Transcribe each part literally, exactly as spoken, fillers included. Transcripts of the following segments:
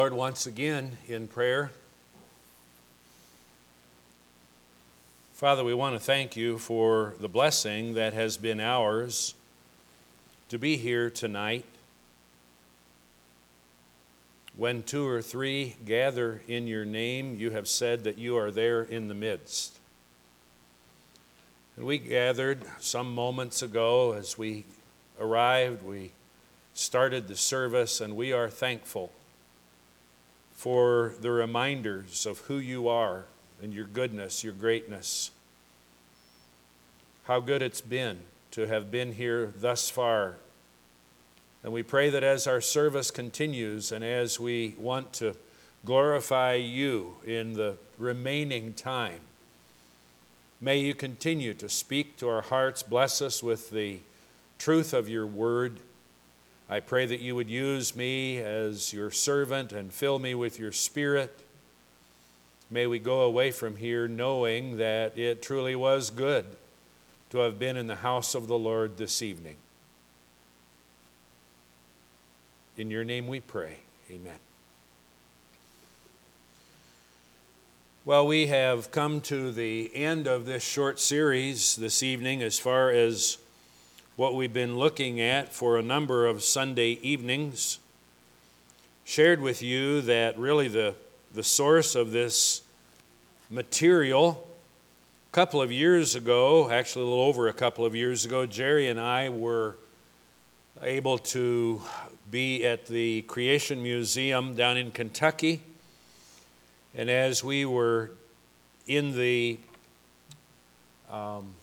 Lord, once again in prayer. Father, we want to thank you for the blessing that has been ours to be here tonight. When two or three gather in your name, you have said that you are there in the midst. And we gathered some moments ago as we arrived, we started the service, and we are thankful for the reminders of who you are and your goodness, your greatness. How good it's been to have been here thus far. And we pray that as our service continues and as we want to glorify you in the remaining time, may you continue to speak to our hearts, bless us with the truth of your word. I pray that you would use me as your servant and fill me with your Spirit. May we go away from here knowing that it truly was good to have been in the house of the Lord this evening. In your name we pray. Amen. Well, we have come to the end of this short series this evening as far as what we've been looking at for a number of Sunday evenings. Shared with you that really the, the source of this material, a couple of years ago, actually a little over a couple of years ago, Jerry and I were able to be at the Creation Museum down in Kentucky. And as we were in the um,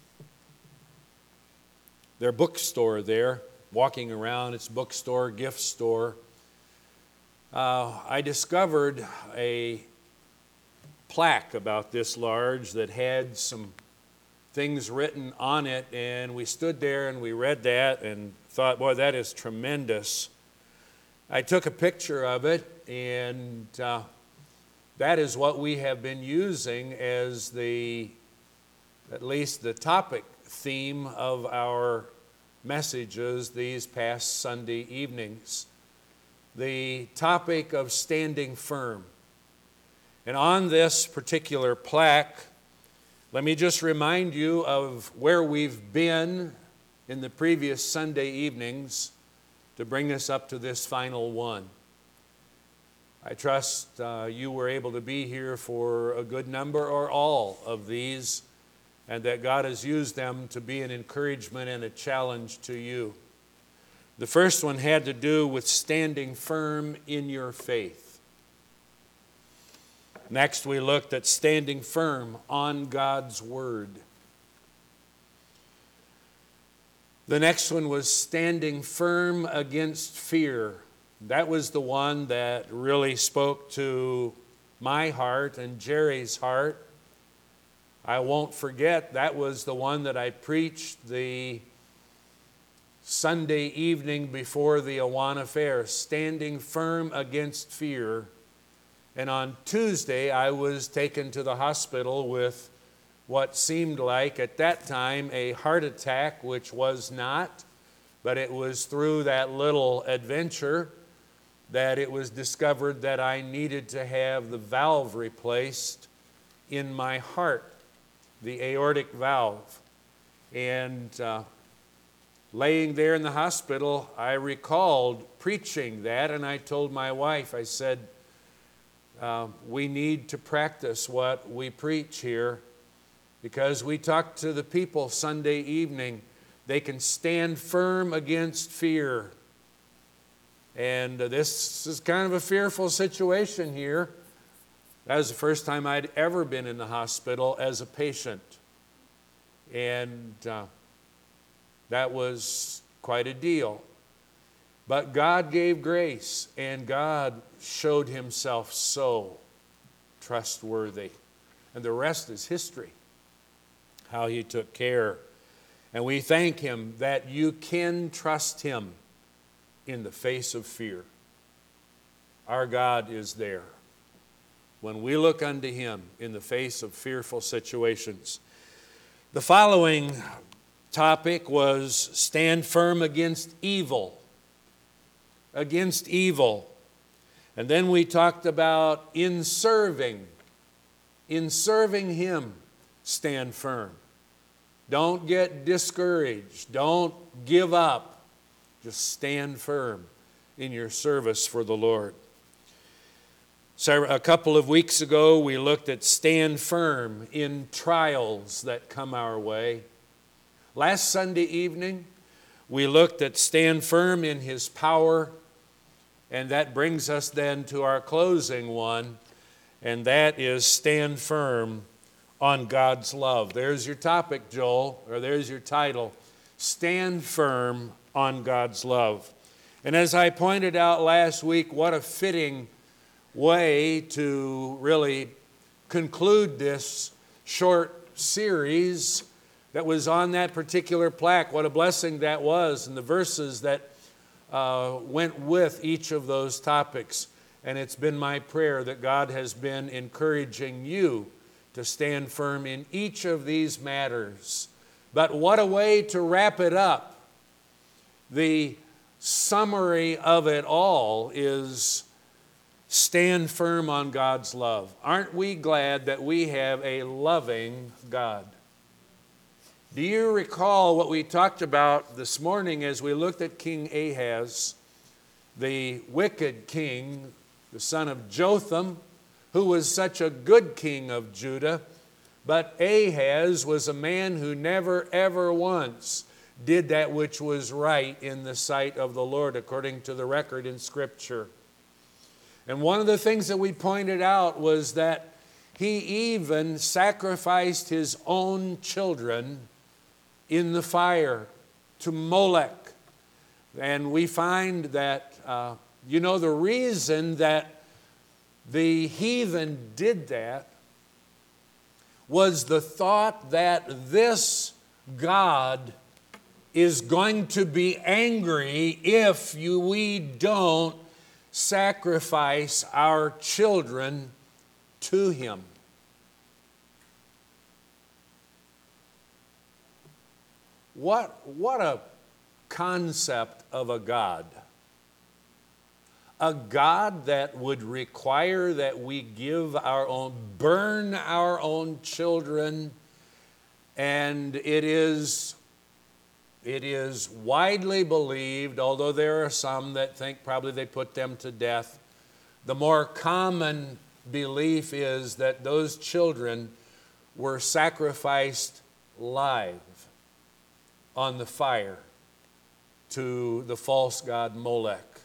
their bookstore there, walking around, its bookstore, gift store, uh, I discovered a plaque about this large that had some things written on it, and we stood there and we read that and thought, boy, that is tremendous. I took a picture of it, and uh, that is what we have been using as the, at least the topic theme of our messages these past Sunday evenings. The topic of standing firm. And on this particular plaque, let me just remind you of where we've been in the previous Sunday evenings to bring us up to this final one. I trust uh, you were able to be here for a good number or all of these, and that God has used them to be an encouragement and a challenge to you. The first one had to do with standing firm in your faith. Next, we looked at standing firm on God's Word. The next one was standing firm against fear. That was the one that really spoke to my heart and Jerry's heart. I won't forget, that was the one that I preached the Sunday evening before the Awana Fair, standing firm against fear. And on Tuesday, I was taken to the hospital with what seemed like, at that time, a heart attack, which was not, but it was through that little adventure that it was discovered that I needed to have the valve replaced in my heart, the aortic valve. And uh, laying there in the hospital, I recalled preaching that, and I told my wife, I said, uh, we need to practice what we preach here, because we talk to the people Sunday evening. They can stand firm against fear. And uh, this is kind of a fearful situation here. That was the first time I'd ever been in the hospital as a patient. And uh, that was quite a deal. But God gave grace, and God showed himself so trustworthy. And the rest is history, how he took care. And we thank him that you can trust him in the face of fear. Our God is there. When we look unto him in the face of fearful situations. The following topic was stand firm against evil. Against evil. And then we talked about in serving. In serving Him, stand firm. Don't get discouraged. Don't give up. Just stand firm in your service for the Lord. So a couple of weeks ago, we looked at stand firm in trials that come our way. Last Sunday evening, we looked at stand firm in His power, and that brings us then to our closing one, and that is stand firm on God's love. There's your topic, Joel, or there's your title, Stand Firm on God's Love. And as I pointed out last week, what a fitting way to really conclude this short series that was on that particular plaque. What a blessing that was, and the verses that uh, went with each of those topics. And it's been my prayer that God has been encouraging you to stand firm in each of these matters. But what a way to wrap it up. The summary of it all is stand firm on God's love. Aren't we glad that we have a loving God? Do you recall what we talked about this morning as we looked at King Ahaz, the wicked king, the son of Jotham, who was such a good king of Judah, but Ahaz was a man who never ever once did that which was right in the sight of the Lord, according to the record in Scripture. And one of the things that we pointed out was that he even sacrificed his own children in the fire to Molech. And we find that, uh, you know, the reason that the heathen did that was the thought that this God is going to be angry if you, we don't sacrifice our children to Him. What, what a concept of a God. A God that would require that we give our own, burn our own children, and it is It is widely believed, although there are some that think probably they put them to death, the more common belief is that those children were sacrificed live on the fire to the false god Molech.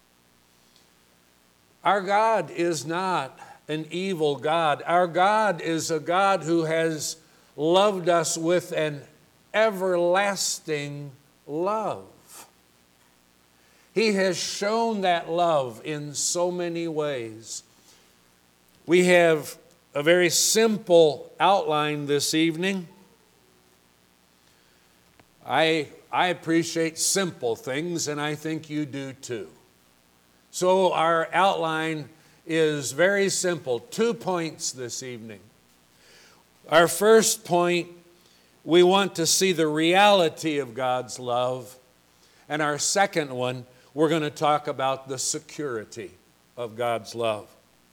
Our God is not an evil God. Our God is a God who has loved us with an everlasting love. He has shown that love in so many ways. We have a very simple outline this evening. I, I appreciate simple things, and I think you do too. So our outline is very simple. Two points this evening. Our first point, we want to see the reality of God's love. And our second one, we're going to talk about the security of God's love.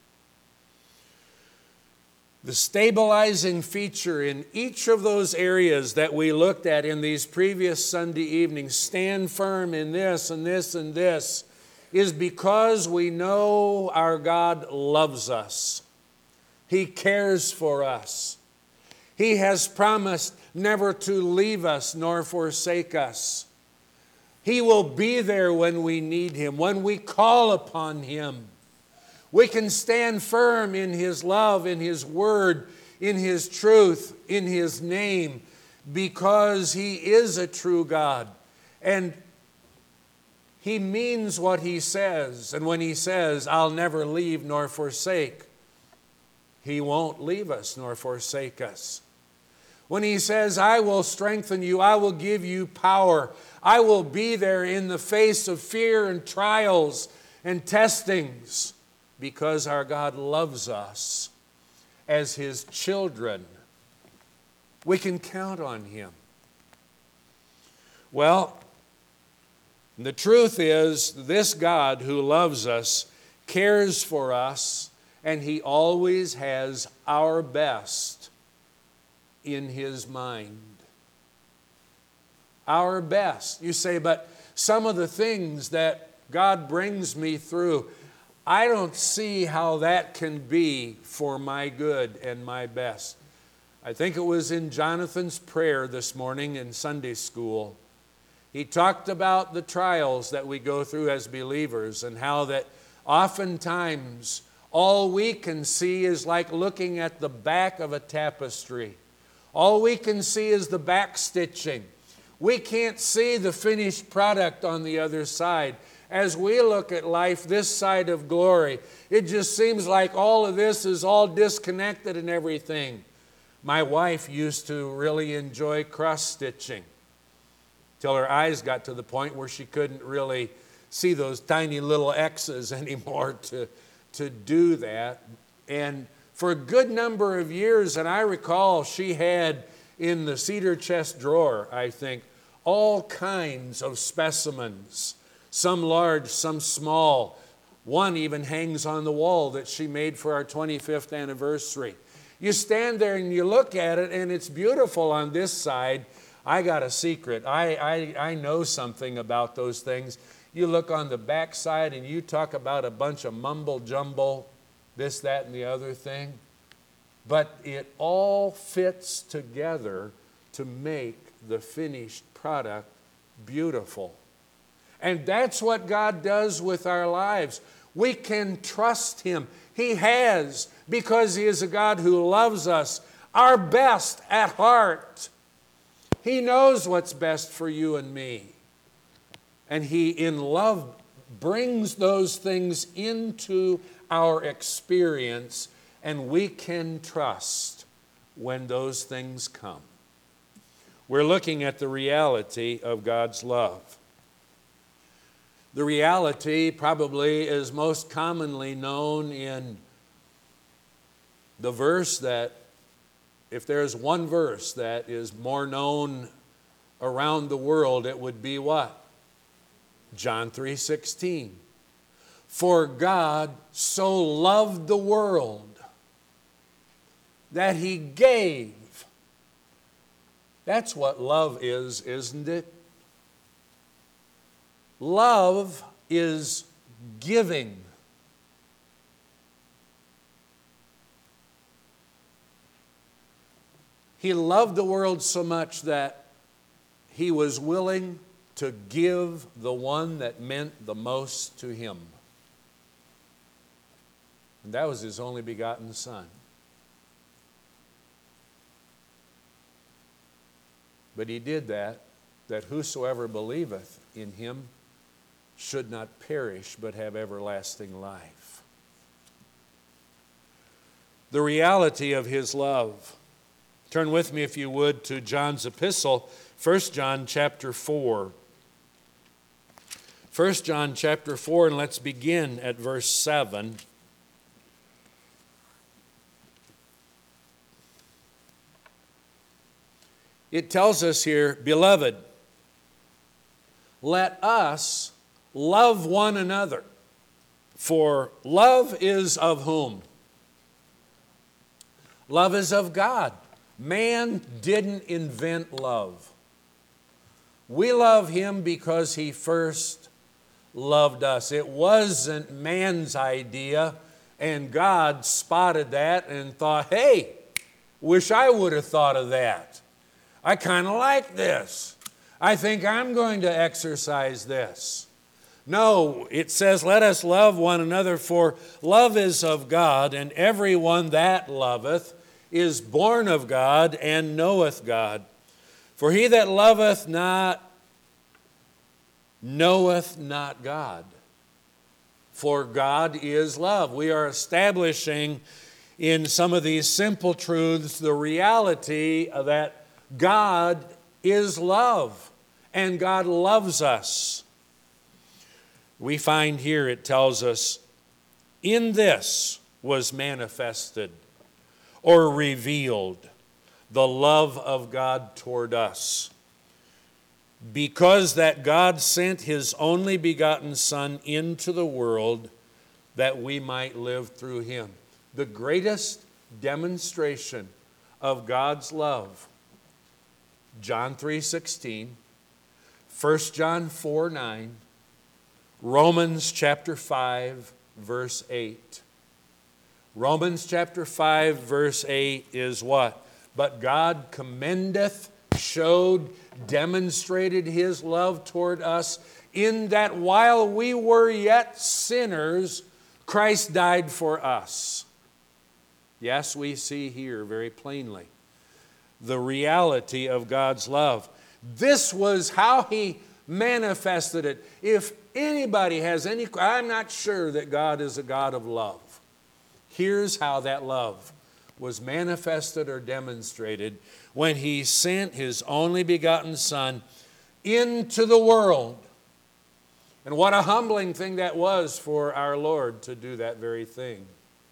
The stabilizing feature in each of those areas that we looked at in these previous Sunday evenings, stand firm in this and this and this, is because we know our God loves us. He cares for us. He has promised never to leave us nor forsake us. He will be there when we need Him, when we call upon Him. We can stand firm in His love, in His word, in His truth, in His name, because He is a true God. And He means what He says. And when He says, I'll never leave nor forsake, He won't leave us nor forsake us. When He says, I will strengthen you, I will give you power, I will be there in the face of fear and trials and testings, because our God loves us as His children. We can count on Him. Well, the truth is, this God who loves us cares for us, and He always has our best in His mind. Our best. You say, but some of the things that God brings me through, I don't see how that can be for my good and my best. I think it was in Jonathan's prayer this morning in Sunday school. He talked about the trials that we go through as believers and how that oftentimes all we can see is like looking at the back of a tapestry. All we can see is the back stitching. We can't see the finished product on the other side. As we look at life this side of glory, it just seems like all of this is all disconnected and everything. My wife used to really enjoy cross-stitching till her eyes got to the point where she couldn't really see those tiny little X's anymore to, to do that. And for a good number of years, and I recall she had in the cedar chest drawer, I think, all kinds of specimens, some large, some small. One even hangs on the wall that she made for our twenty-fifth anniversary. You stand there and you look at it, and it's beautiful on this side. I got a secret. I, I, I know something about those things. You look on the back side and you talk about a bunch of mumble jumble, this, that, and the other thing. But it all fits together to make the finished product beautiful. And that's what God does with our lives. We can trust Him. He has, because He is a God who loves us, our best at heart. He knows what's best for you and me. And He, in love, brings those things into our experience, and we can trust when those things come. We're looking at the reality of God's love. The reality probably is most commonly known in the verse that, if there's one verse that is more known around the world, it would be what? John three sixteen. For God so loved the world that He gave. That's what love is, isn't it? Love is giving. He loved the world so much that He was willing to give the one that meant the most to Him. And that was His only begotten Son. But He did that, that whosoever believeth in Him should not perish, but have everlasting life. The reality of His love. Turn with me, if you would, to John's epistle, First John chapter four. First John chapter four, and let's begin at verse seven. It tells us here, beloved, let us love one another, for love is of whom? Love is of God. Man didn't invent love. We love Him because He first loved us. It wasn't man's idea, and God spotted that and thought, hey, wish I would have thought of that. I kind of like this. I think I'm going to exercise this. No, it says, let us love one another, for love is of God, and everyone that loveth is born of God and knoweth God. For he that loveth not knoweth not God. For God is love. We are establishing in some of these simple truths the reality that God is love, and God loves us. We find here it tells us, in this was manifested or revealed the love of God toward us, because that God sent His only begotten Son into the world that we might live through him. The greatest demonstration of God's love, John three sixteen, First John four nine, Romans chapter five, verse eight. Romans chapter five, verse eight is what? But God commendeth, showed, demonstrated his love toward us in that while we were yet sinners, Christ died for us. Yes, we see here very plainly the reality of God's love. This was how he manifested it. If anybody has any, I'm not sure that God is a God of love. Here's how that love was manifested or demonstrated when he sent his only begotten Son into the world. And what a humbling thing that was for our Lord to do that very thing.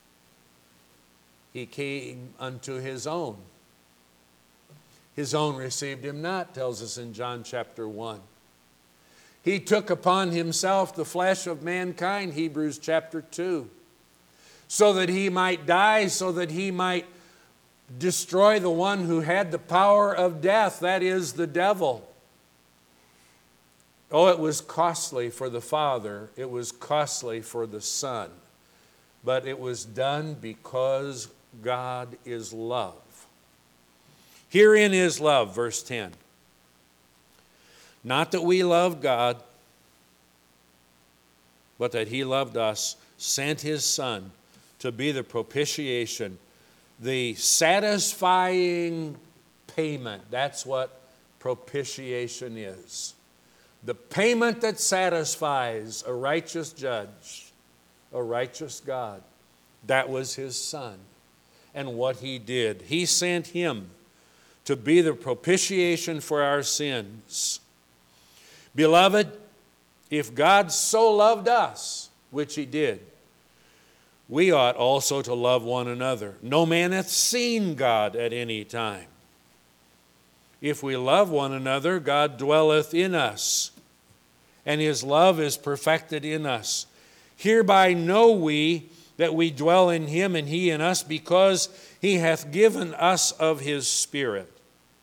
He came unto his own. His own received him not, tells us in John chapter one. He took upon himself the flesh of mankind, Hebrews chapter two, so that he might die, so that he might destroy the one who had the power of death, that is, the devil. Oh, it was costly for the Father. It was costly for the Son. But it was done because God is love. Herein is love, verse ten. Not that we loved God, but that he loved us, sent his Son to be the propitiation, the satisfying payment. That's what propitiation is. The payment that satisfies a righteous judge, a righteous God. That was his Son and what he did. He sent him to be the propitiation for our sins. Beloved, if God so loved us, which he did, we ought also to love one another. No man hath seen God at any time. If we love one another, God dwelleth in us, and his love is perfected in us. Hereby know we that we dwell in him and he in us, because he hath given us of his Spirit.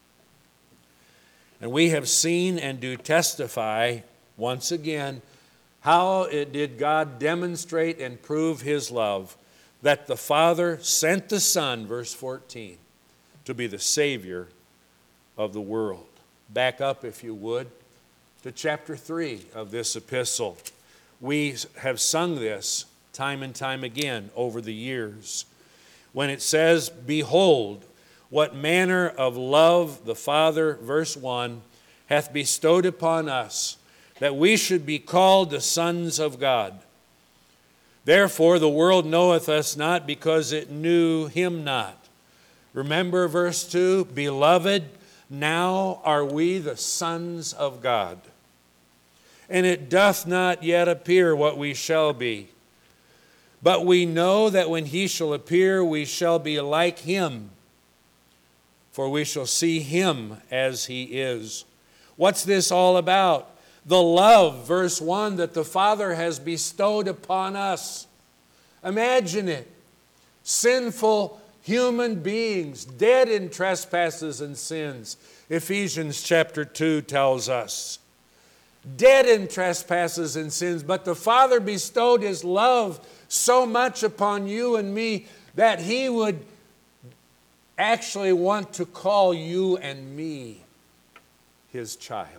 And we have seen and do testify, once again, how it did God demonstrate and prove his love, that the Father sent the Son, verse fourteen, to be the Savior of the world. Back up, if you would, to chapter three of this epistle. We have sung this time and time again over the years, when it says, behold, what manner of love the Father, verse one, hath bestowed upon us, that we should be called the sons of God. Therefore the world knoweth us not, because it knew him not. Remember verse two, beloved, now are we the sons of God. And it doth not yet appear what we shall be. But we know that when he shall appear, we shall be like him, for we shall see him as he is. What's this all about? The love, verse one, that the Father has bestowed upon us. Imagine it. Sinful human beings, dead in trespasses and sins. Ephesians chapter two tells us. Dead in trespasses and sins, but the Father bestowed his love so much upon you and me that he would actually want to call you and me his child.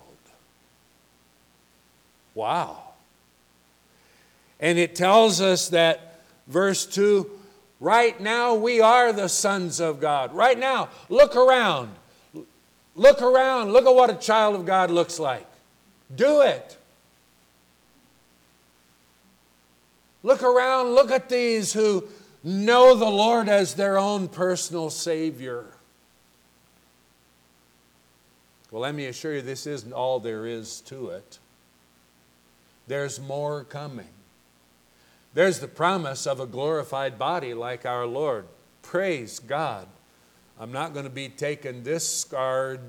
Wow. And it tells us that, verse two, right now we are the sons of God. Right now, look around. Look around. Look at what a child of God looks like. Do it. Look around. Look at these who know the Lord as their own personal Savior. Well, let me assure you, this isn't all there is to it. There's more coming. There's the promise of a glorified body like our Lord. Praise God. I'm not going to be taking this scarred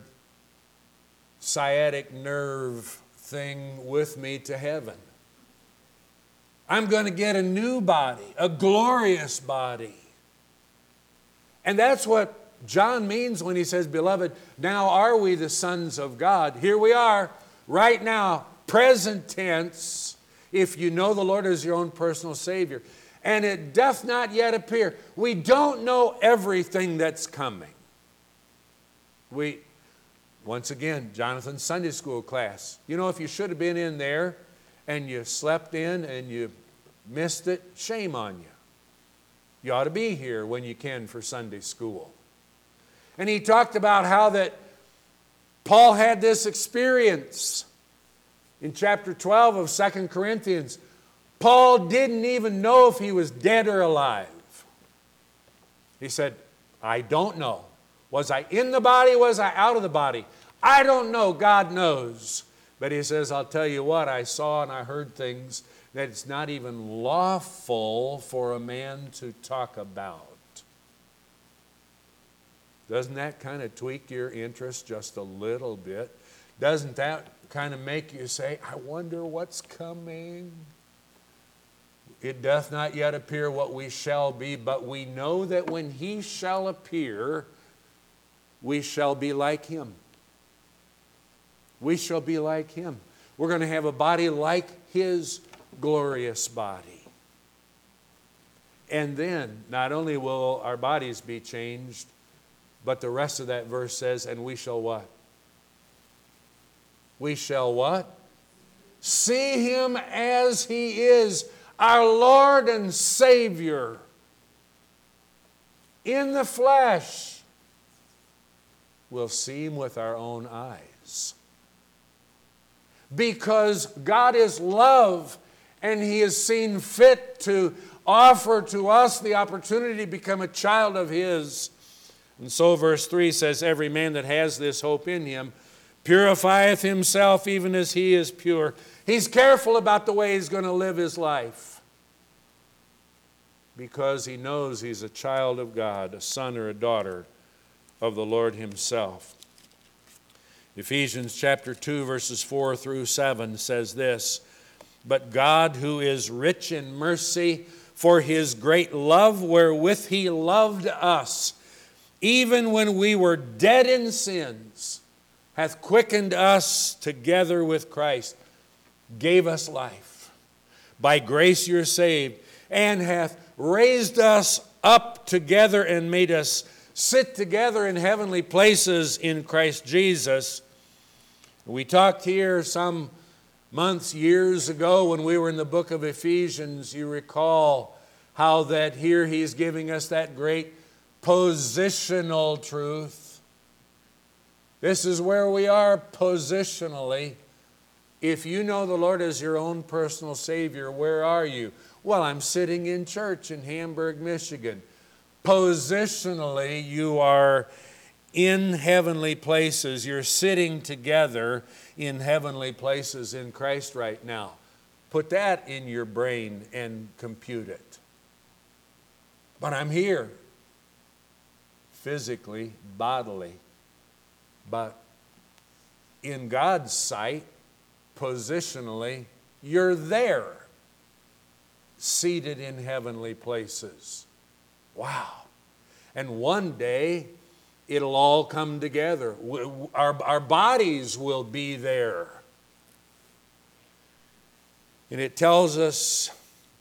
sciatic nerve thing with me to heaven. I'm going to get a new body, a glorious body. And that's what John means when he says, beloved, now are we the sons of God? Here we are, right now, present tense, if you know the Lord as your own personal Savior. And it doth not yet appear. We don't know everything that's coming. We, once again, Jonathan's Sunday school class. You know, if you should have been in there and you slept in and you missed it, shame on you. You ought to be here when you can for Sunday school. And he talked about how that Paul had this experience in chapter twelve of Second Corinthians. Paul didn't even know if he was dead or alive. He said, I don't know. Was I in the body? Was I out of the body? I don't know. God knows. But he says, I'll tell you what, I saw and I heard things that it's not even lawful for a man to talk about. Doesn't that kind of tweak your interest just a little bit? Doesn't that kind of make you say, I wonder what's coming? It doth not yet appear what we shall be, but we know that when he shall appear, we shall be like him. We shall be like him. We're going to have a body like his glorious body. And then, not only will our bodies be changed, but the rest of that verse says, and we shall what? We shall what? See him as he is, our Lord and Savior, in the flesh. We'll see him with our own eyes. Because God is love, and he has seen fit to offer to us the opportunity to become a child of his. And so verse three says, every man that has this hope in him purifieth himself even as he is pure. He's careful about the way he's going to live his life, because he knows he's a child of God, a son or a daughter of the Lord himself. Ephesians chapter two, verses four through seven says this, but God, who is rich in mercy, for his great love wherewith he loved us, even when we were dead in sins, hath quickened us together with Christ, gave us life. By grace you're saved, and hath raised us up together and made us sit together in heavenly places in Christ Jesus. We talked here some months, years ago, when we were in the book of Ephesians. You recall how that here he's giving us that great positional truth. This is where we are positionally. If you know the Lord as your own personal Savior, where are you? Well, I'm sitting in church in Hamburg, Michigan. Positionally, you are in heavenly places. You're sitting together in heavenly places in Christ right now. Put that in your brain and compute it. But I'm here, physically, bodily. But in God's sight, positionally, you're there, seated in heavenly places. Wow. And one day, it'll all come together. Our, our bodies will be there. And it tells us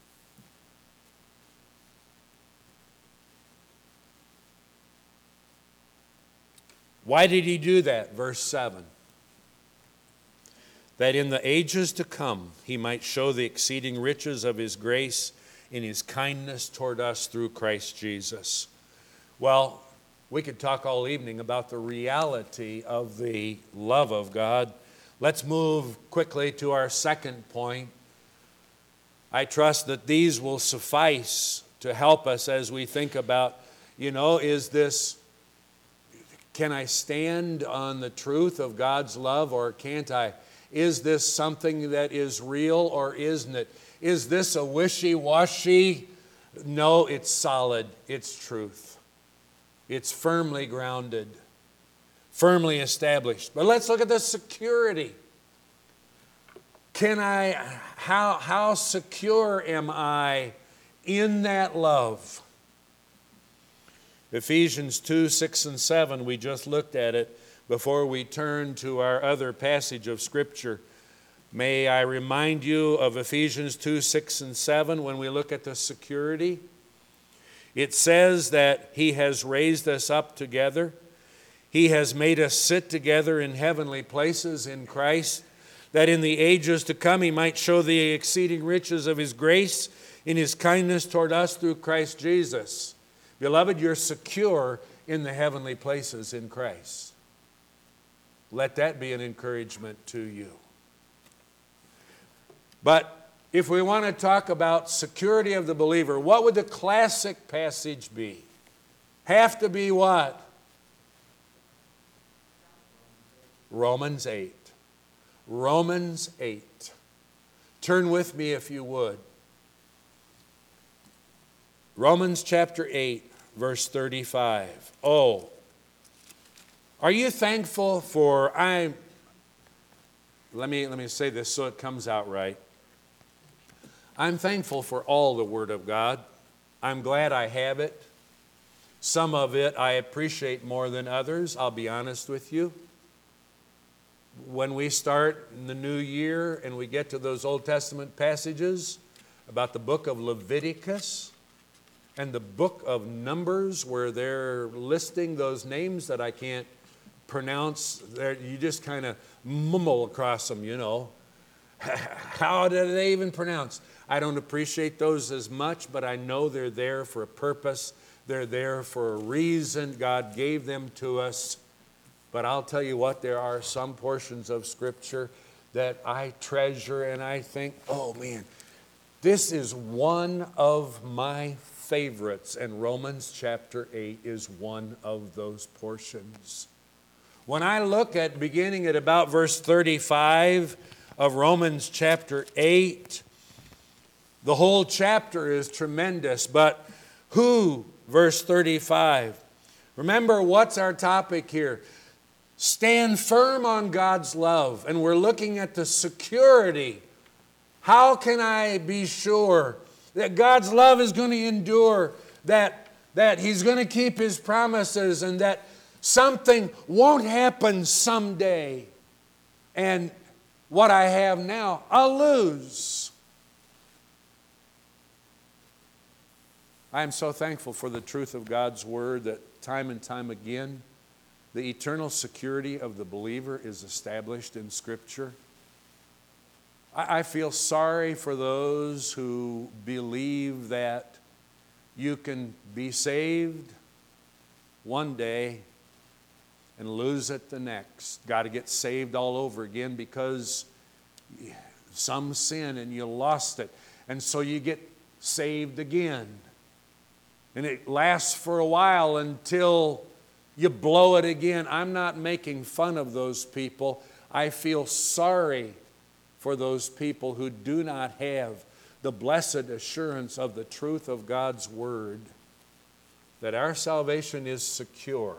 why did he do that? Verse seven. That in the ages to come he might show the exceeding riches of his grace in his kindness toward us through Christ Jesus. Well, we could talk all evening about the reality of the love of God. Let's move quickly to our second point. I trust that these will suffice to help us as we think about, you know, is this, can I stand on the truth of God's love or can't I? Is this something that is real or isn't it? Is this a wishy-washy? No, it's solid. It's truth. It's firmly grounded, firmly established. But let's look at the security. can I, how, how secure am I in that love? Ephesians two, six, and seven, we just looked at it before we turn to our other passage of Scripture. May I remind you of Ephesians two, six, and seven when we look at the security? It says that He has raised us up together. He has made us sit together in heavenly places in Christ, that in the ages to come He might show the exceeding riches of His grace in His kindness toward us through Christ Jesus. Beloved, you're secure in the heavenly places in Christ. Let that be an encouragement to you. But if we want to talk about security of the believer, what would the classic passage be? Have to be what? Romans eight. Romans eight. Turn with me if you would. Romans chapter eight, verse thirty-five. Oh, are you thankful for, I, let me, let me say this so it comes out right. I'm thankful for all the Word of God. I'm glad I have it. Some of it I appreciate more than others, I'll be honest with you. When we start in the new year and we get to those Old Testament passages about the book of Leviticus and the book of Numbers, where they're listing those names that I can't pronounce, you just kind of mumble across them, you know. How do they even pronounce? I don't appreciate those as much, but I know they're there for a purpose. They're there for a reason. God gave them to us. But I'll tell you what, there are some portions of Scripture that I treasure and I think, oh man, this is one of my favorites. And Romans chapter eight is one of those portions. When I look at beginning at about verse thirty-five of Romans chapter eight, the whole chapter is tremendous. But who, verse thirty-five, remember what's our topic here? Stand firm on God's love. And we're looking at the security. How can I be sure that God's love is going to endure, that, that He's going to keep His promises, and that something won't happen someday, and what I have now, I'll lose? I am so thankful for the truth of God's Word that time and time again, the eternal security of the believer is established in Scripture. I, I feel sorry for those who believe that you can be saved one day and lose it the next. Got to get saved all over again because some sin and you lost it. And so you get saved again. And it lasts for a while until you blow it again. I'm not making fun of those people. I feel sorry for those people who do not have the blessed assurance of the truth of God's Word, that our salvation is secure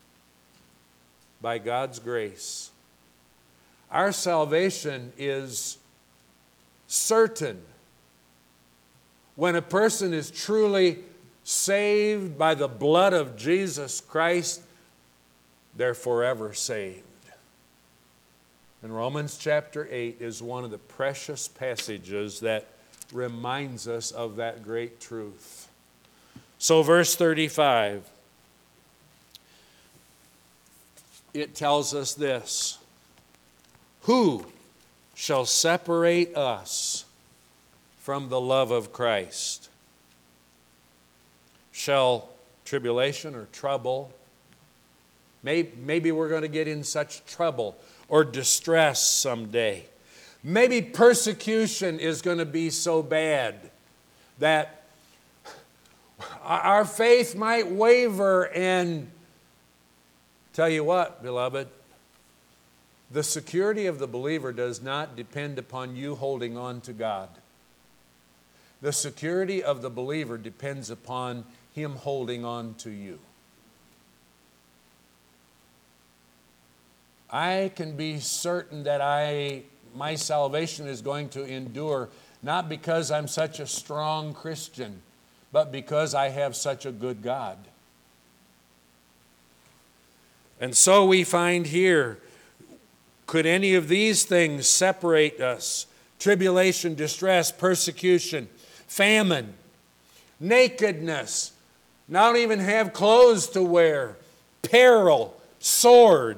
by God's grace. Our salvation is certain. When a person is truly saved by the blood of Jesus Christ, they're forever saved. And Romans chapter eight is one of the precious passages that reminds us of that great truth. So verse thirty-five, it tells us this: who shall separate us from the love of Christ? Shall tribulation or trouble, maybe, maybe we're going to get in such trouble or distress someday. Maybe persecution is going to be so bad that our faith might waver. And tell you what, beloved, the security of the believer does not depend upon you holding on to God. The security of the believer depends upon Him holding on to you. I can be certain that I my salvation is going to endure, not because I'm such a strong Christian, but because I have such a good God. And so we find here, could any of these things separate us? Tribulation, distress, persecution, famine, nakedness, not even have clothes to wear, peril, sword.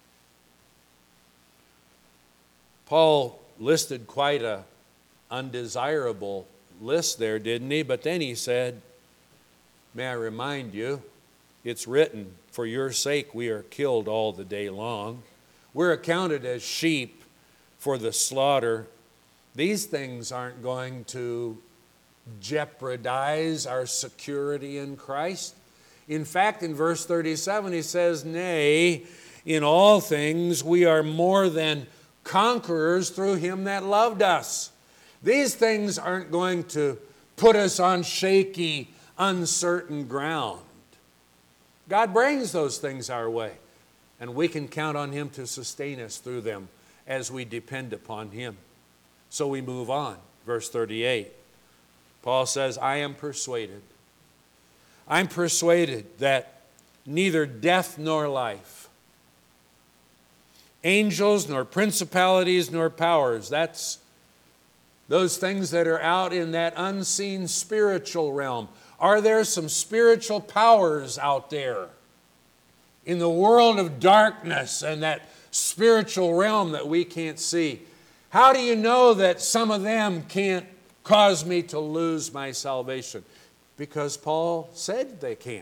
Paul listed quite a undesirable list there, didn't he? But then he said, may I remind you, it's written, for your sake we are killed all the day long. We're accounted as sheep for the slaughter. These things aren't going to jeopardize our security in Christ. In fact, in verse thirty-seven, he says, nay, in all things we are more than conquerors through him that loved us. These things aren't going to put us on shaky, uncertain ground. God brings those things our way, and we can count on him to sustain us through them as we depend upon him. So we move on. Verse thirty-eight. Paul says, I am persuaded. I'm persuaded that neither death nor life, angels nor principalities nor powers, that's those things that are out in that unseen spiritual realm. Are there some spiritual powers out there in the world of darkness and that spiritual realm that we can't see? How do you know that some of them can't cause me to lose my salvation? Because Paul said they can't.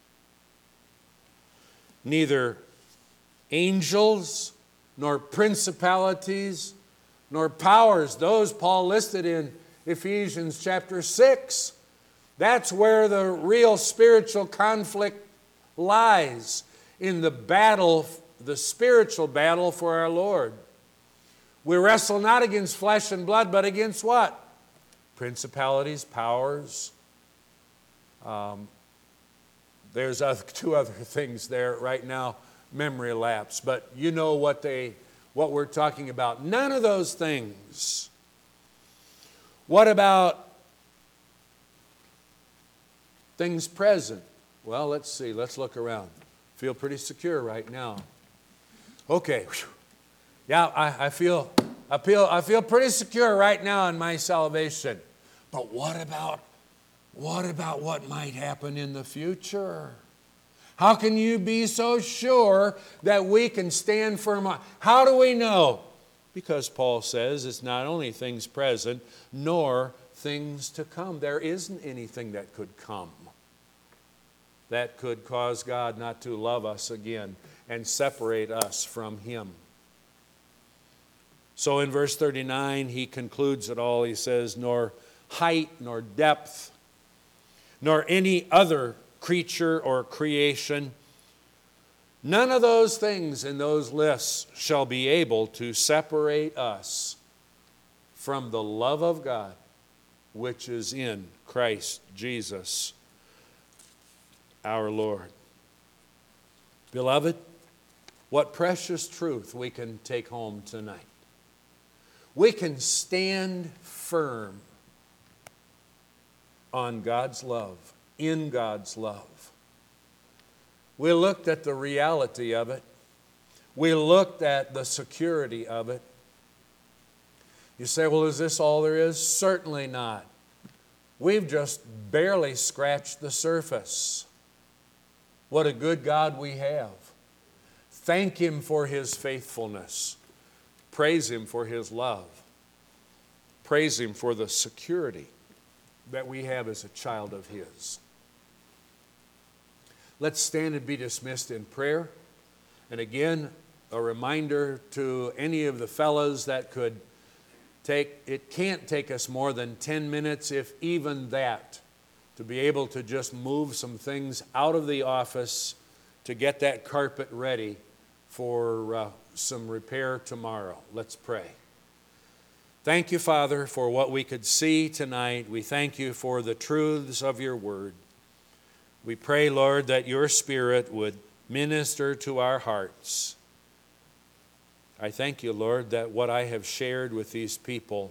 Neither angels, nor principalities, nor powers. Those Paul listed in Ephesians chapter six. That's where the real spiritual conflict lies, in the battle, the spiritual battle for our Lord. We wrestle not against flesh and blood, but against what? Principalities, powers. Um, there's other, two other things there right now, memory lapse, but you know what they, what we're talking about. None of those things. What about things present? Well, let's see. Let's look around. Feel pretty secure right now. Okay. Yeah, I, I feel, I feel, I feel pretty secure right now in my salvation. But what about, what about what might happen in the future? How can you be so sure that we can stand firm on? How do we know? Because Paul says it's not only things present, nor things to come. There isn't anything that could come that could cause God not to love us again and separate us from him. So in verse thirty-nine, he concludes it all. He says, nor height, nor depth, nor any other creature or creation, none of those things in those lists shall be able to separate us from the love of God, which is in Christ Jesus, our Lord. Beloved, what precious truth we can take home tonight. We can stand firm on God's love, in God's love. We looked at the reality of it. We looked at the security of it. You say, well, is this all there is? Certainly not. We've just barely scratched the surface. What a good God we have. Thank him for his faithfulness. Praise him for his love. Praise him for the security that we have as a child of his. Let's stand and be dismissed in prayer. And again, a reminder to any of the fellows that could take, it can't take us more than ten minutes, if even that, to be able to just move some things out of the office to get that carpet ready for uh, some repair tomorrow. Let's pray. Thank you, Father, for what we could see tonight. We thank you for the truths of your word. We pray, Lord, that your Spirit would minister to our hearts. I thank you, Lord, that what I have shared with these people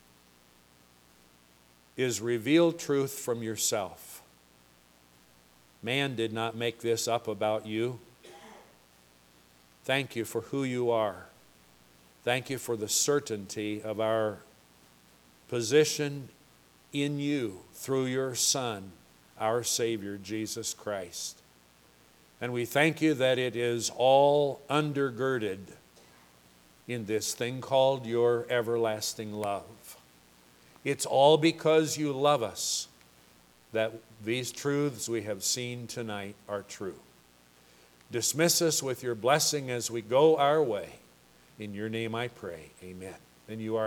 is revealed truth from yourself. Man did not make this up about you. Thank you for who you are. Thank you for the certainty of our position in you through your Son, our Savior, Jesus Christ. And we thank you that it is all undergirded in this thing called your everlasting love. It's all because you love us that these truths we have seen tonight are true. Dismiss us with your blessing as we go our way. In your name I pray, amen. And you are